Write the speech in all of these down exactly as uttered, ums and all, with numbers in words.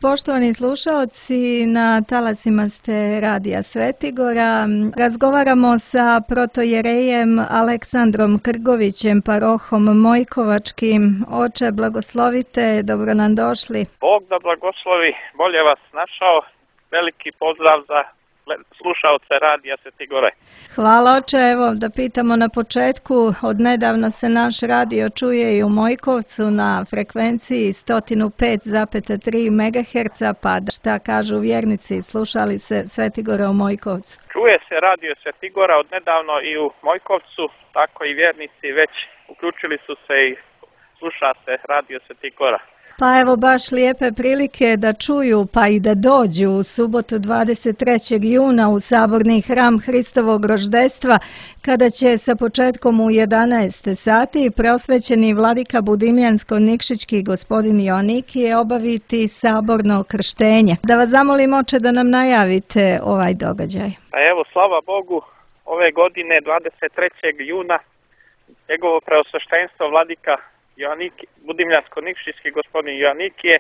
Poštovani slušaoci, na talasima ste Radija Svetigora. Razgovaramo sa protojerejem Aleksandrom Krgovićem, parohom Mojkovačkim. Oče, blagoslovite, dobro nam došli. Bog da blagoslovi, bolje vas našao. Veliki pozdrav za slušaoce Radija Svetigore. Hvala, oče. Evo da pitamo na početku, od nedavno se naš radio čuje i u Mojkovcu na frekvenciji sto pet zarez tri megaherca, pa šta kažu vjernici, slušali se Svetigora u Mojkovcu? Čuje se Radio Svetigora od nedavno i u Mojkovcu, tako i vjernici već uključili su se i sluša se Radio Svetigora. Pa evo baš lijepe prilike da čuju pa i da dođu u subotu dvadeset trećeg juna u saborni hram Hristovog roždestva, kada će sa početkom u jedanaest sati prosvećeni vladika Budimljansko-Nikšićki gospodin Joannikije obaviti saborno krštenje. Da vas zamolim, oče, da nam najavite ovaj događaj. A evo, slava Bogu, ove godine dvadeset trećeg juna njegovo preosveštenstvo vladika Budimljansko-Nikšićki gospodin Joannikije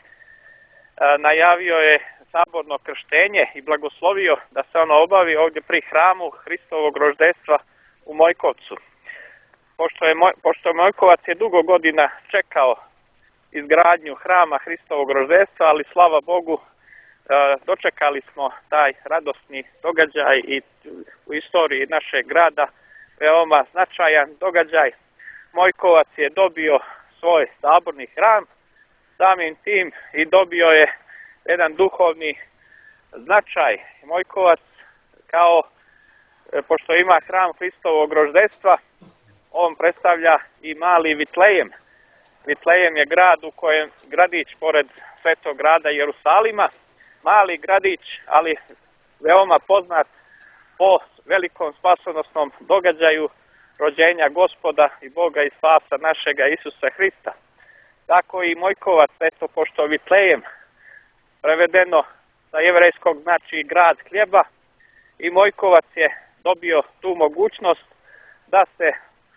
najavio je saborno krštenje i blagoslovio da se ono obavi ovdje pri hramu Hristovog roždestva u Mojkovcu. Pošto je, Moj, pošto je Mojkovac je dugo godina čekao izgradnju hrama Hristovog roždestva, ali slava Bogu dočekali smo taj radosni događaj i u istoriji našeg grada veoma značajan događaj. Mojkovac je dobio svoj saborni hram, samim tim i dobio je jedan duhovni značaj. Mojkovac, kao pošto ima hram Hristovog roždestva, on predstavlja i mali Vitlejem. Vitlejem je grad u kojem gradić pored svetog grada Jerusalima, mali gradić, ali veoma poznat po velikom spasonosnom događaju rođenja Gospoda i Boga i spasa našega Isusa Hrista. Tako i Mojkovac, eto, pošto Vitlejem prevedeno sa jevrejskog znači grad hljeba, i Mojkovac je dobio tu mogućnost da se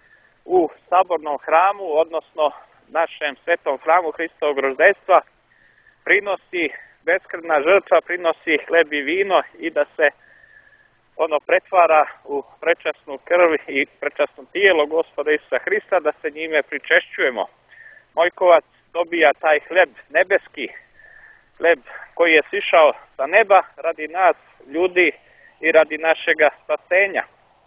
u sabornom hramu, odnosno našem svetom hramu Hristovog roždestva, prinosi beskrvna žrtva, prinosi hleb i vino i da se ono pretvara u prečasnu krv i prečasno tijelo Gospoda Isusa Hrista, da se njime pričešćujemo. Mojkovac dobija taj hleb nebeski, hleb koji je sišao sa neba radi nas, ljudi, i radi našega spasenja.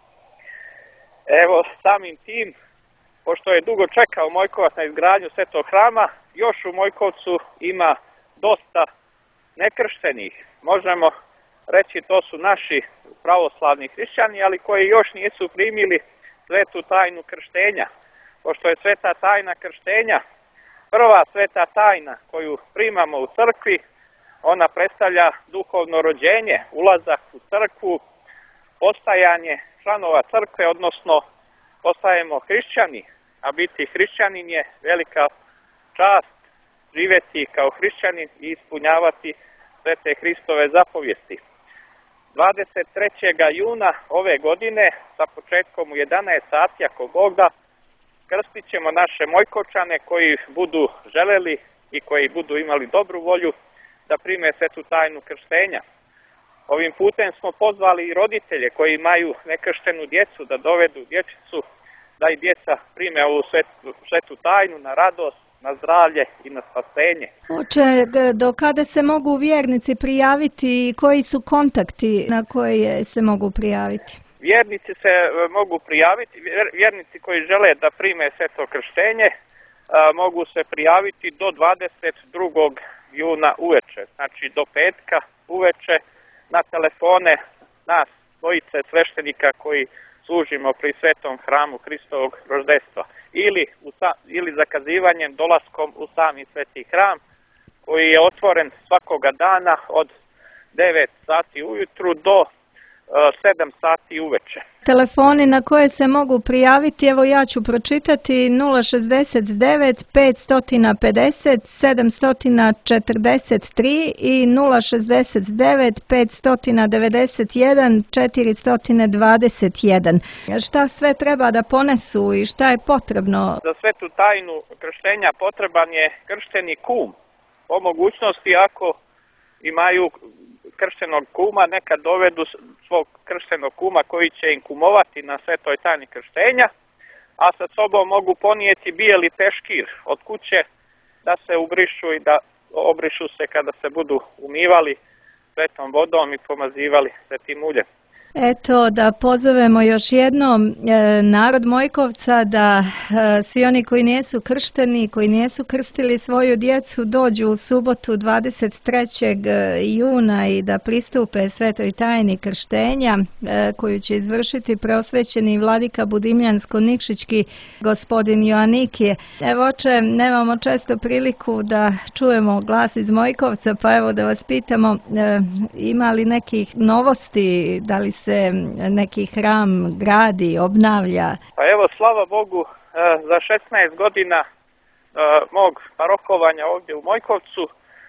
Evo, samim tim, pošto je dugo čekao Mojkovac na izgradnju svetog hrama, još u Mojkovcu ima dosta nekrštenih. Možemo reći, to su naši pravoslavni hrišćani, ali koji još nisu primili svetu tajnu krštenja. Pošto je sveta tajna krštenja prva sveta tajna koju primamo u crkvi, ona predstavlja duhovno rođenje, ulazak u crkvu, postajanje članova crkve, odnosno postajemo hrišćani, a biti hrišćanin je velika čast, živjeti kao hrišćanin i ispunjavati svete Hristove zapovijesti. dvadeset trećeg juna ove godine sa početkom u jedanaest sati, ako Bog da, krstit ćemo naše Mojkovčane koji budu želeli i koji budu imali dobru volju da prime svetu tajnu krštenja. Ovim putem smo pozvali i roditelje koji imaju nekrštenu djecu da dovedu dječicu, da i djeca prime ovu svetu, svetu tajnu na radost, na zdravlje i na spasenje. Oče, do kada se mogu vjernici prijaviti i koji su kontakti na koje se mogu prijaviti? Vjernici se mogu prijaviti, vjernici koji žele da prime sveto krštenje mogu se prijaviti do dvadeset drugog juna uveče, znači do petka uveče, na telefone nas dvojice sveštenika koji služimo pri svetom hramu Hristovog roždestva, ili, u, ili zakazivanjem dolaskom u sami sveti hram koji je otvoren svakoga dana od devet sati ujutru do sedam sati uveče. Telefoni na koje se mogu prijaviti, evo ja ću pročitati: nula šezdeset devet petsto pedeset sedamsto četrdeset tri i nula šezdeset devet petsto devedeset jedan četiristo dvadeset jedan. Šta sve treba da ponesu i šta je potrebno? Za svetu tajnu krštenja potreban je kršteni kum. Po mogućnosti, ako imaju krštenog kuma, neka dovedu svog krštenog kuma koji će im kumovati na svetoj tajni krštenja, a sa sobom mogu ponijeti bijeli peškir od kuće da se ubrišu i da obrišu se kada se budu umivali svetom vodom i pomazivali svetim uljem. Eto, da pozovemo još jednom e, narod Mojkovca da e, svi oni koji nisu kršteni, koji nisu krstili svoju djecu, dođu u subotu dvadeset trećeg juna i da pristupe svetoj tajni krštenja e, koju će izvršiti preosvećeni vladika Budimljansko-Nikšićki gospodin Joanikije. Evo, oče, nemamo često priliku da čujemo glas iz Mojkovca, pa evo da vas pitamo, e, ima li nekih novosti, da li se neki hram gradi, obnavlja? Pa evo, slava Bogu, za šesnaest godina mog parohovanja ovdje u Mojkovcu,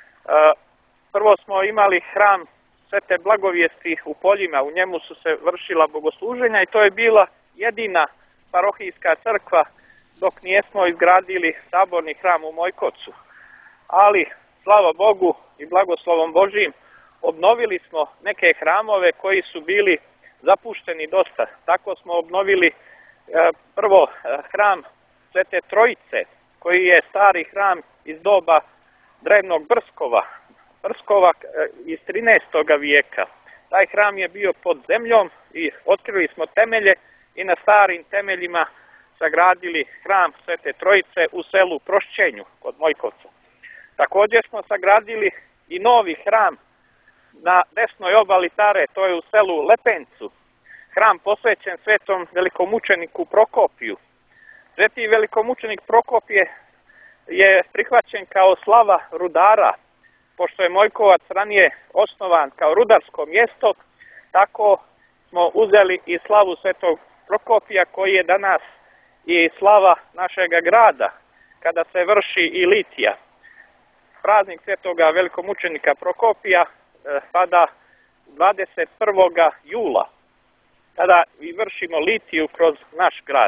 prvo smo imali hram Svete Blagovijesti u Poljima, u njemu su se vršila bogosluženja i to je bila jedina parohijska crkva dok nijesmo izgradili saborni hram u Mojkovcu. Ali, slava Bogu i blagoslovom Božijim, obnovili smo neke hramove koji su bili zapušteni dosta. Tako smo obnovili e, prvo hram Svete Trojice, koji je stari hram iz doba drevnog Brskova, Brskova e, iz trinaestog vijeka. Taj hram je bio pod zemljom i otkrili smo temelje i na starim temeljima sagradili hram Svete Trojice u selu Prošćenju kod Mojkovca. Također smo sagradili i novi hram na desnoj obali Tare, to je u selu Lepencu, hram posvećen svetom velikomučeniku Prokopiju. Sveti velikomučenik Prokopije je prihvaćen kao slava rudara, pošto je Mojkovac ranije osnovan kao rudarsko mjesto, tako smo uzeli i slavu svetog Prokopija koji je danas i slava našega grada, kada se vrši i litija. Praznik svetoga velikomučenika Prokopija pada dvadeset prvog jula, kada i vršimo litiju kroz naš grad.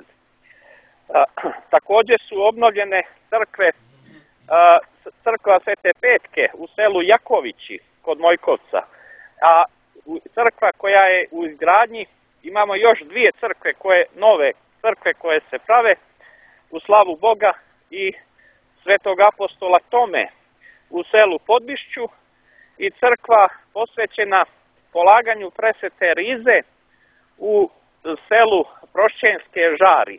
Također su obnovljene crkve, crkva Svete Petke u selu Jakovići kod Mojkovca, a crkva koja je u izgradnji, imamo još dvije crkve, koje, nove crkve koje se prave u slavu Boga i svetog apostola Tome u selu Podbišću i crkva posvećena polaganju presvete rize u selu Prošćenske Žari.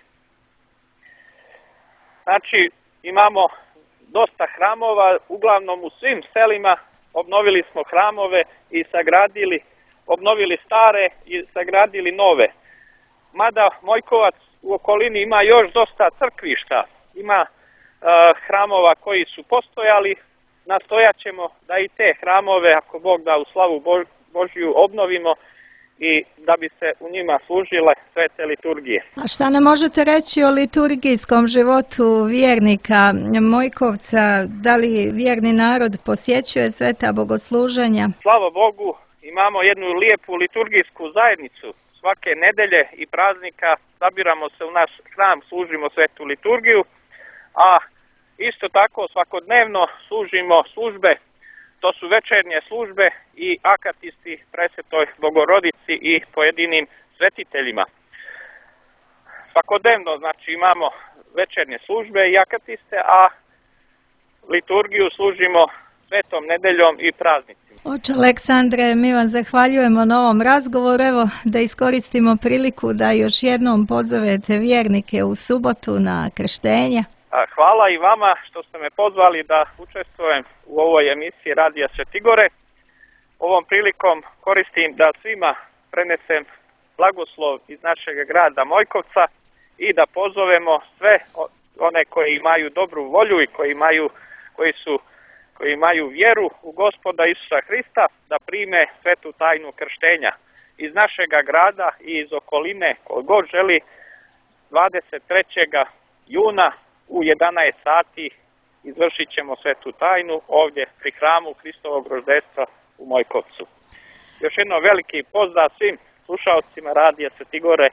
Znači, imamo dosta hramova, uglavnom u svim selima obnovili smo hramove i sagradili, obnovili stare i sagradili nove. Mada Mojkovac u okolini ima još dosta crkvišta, ima uh, hramova koji su postojali, nastojat ćemo da i te hramove, ako Bog da, u slavu Božju obnovimo i da bi se u njima služile svete liturgije. A šta nam možete reći o liturgijskom životu vjernika Mojkovca? Da li vjerni narod posjećuje sveta bogosluženja? Slava Bogu, imamo jednu lijepu liturgijsku zajednicu. Svake nedelje i praznika sabiramo se u naš hram, služimo svetu liturgiju, a isto tako svakodnevno služimo službe, to su večernje službe i akatisti presvetoj Bogorodici i pojedinim svetiteljima. Svakodnevno, znači, imamo večernje službe i akatiste, a liturgiju služimo svetom nedeljom i praznicima. Oče Aleksandre, mi vam zahvaljujemo na ovom razgovoru. Evo da iskoristimo priliku da još jednom pozovete vjernike u subotu na krštenje. Hvala i vama što ste me pozvali da učestvujem u ovoj emisiji Radija Svetigore. Ovom prilikom koristim da svima prenesem blagoslov iz našeg grada Mojkovca i da pozovemo sve one koji imaju dobru volju i koji imaju, koji su, koji imaju vjeru u Gospoda Isusa Hrista da prime svetu tajnu krštenja. Iz našega grada i iz okoline, ko god želi, dvadeset trećeg juna u jedanaest sati izvršit ćemo svetu tajnu ovdje pri hramu Hristovog roždestva u Mojkovcu. Još jedno veliki pozdrav svim slušalcima Radija Svetigore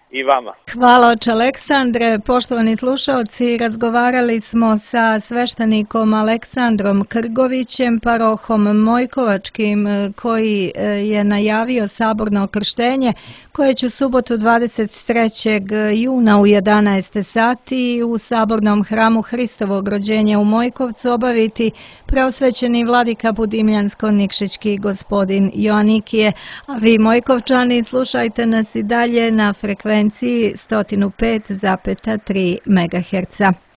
i vama. Hvala oče Aleksandre. Poštovani slušalci, razgovarali smo sa sveštenikom Aleksandrom Krgovićem, parohom Mojkovačkim, koji je najavio saborno krštenje koje će u subotu dvadeset trećeg juna u jedanaest sati u sabornom hramu Hristovog rođenja u Mojkovcu obaviti preosvećeni vladika Budimljansko-Nikšićki gospodin Joanikije. A vi, Mojkovčani, slušajte nas i dalje na frekvenciji sto pet zarez tri megaherca.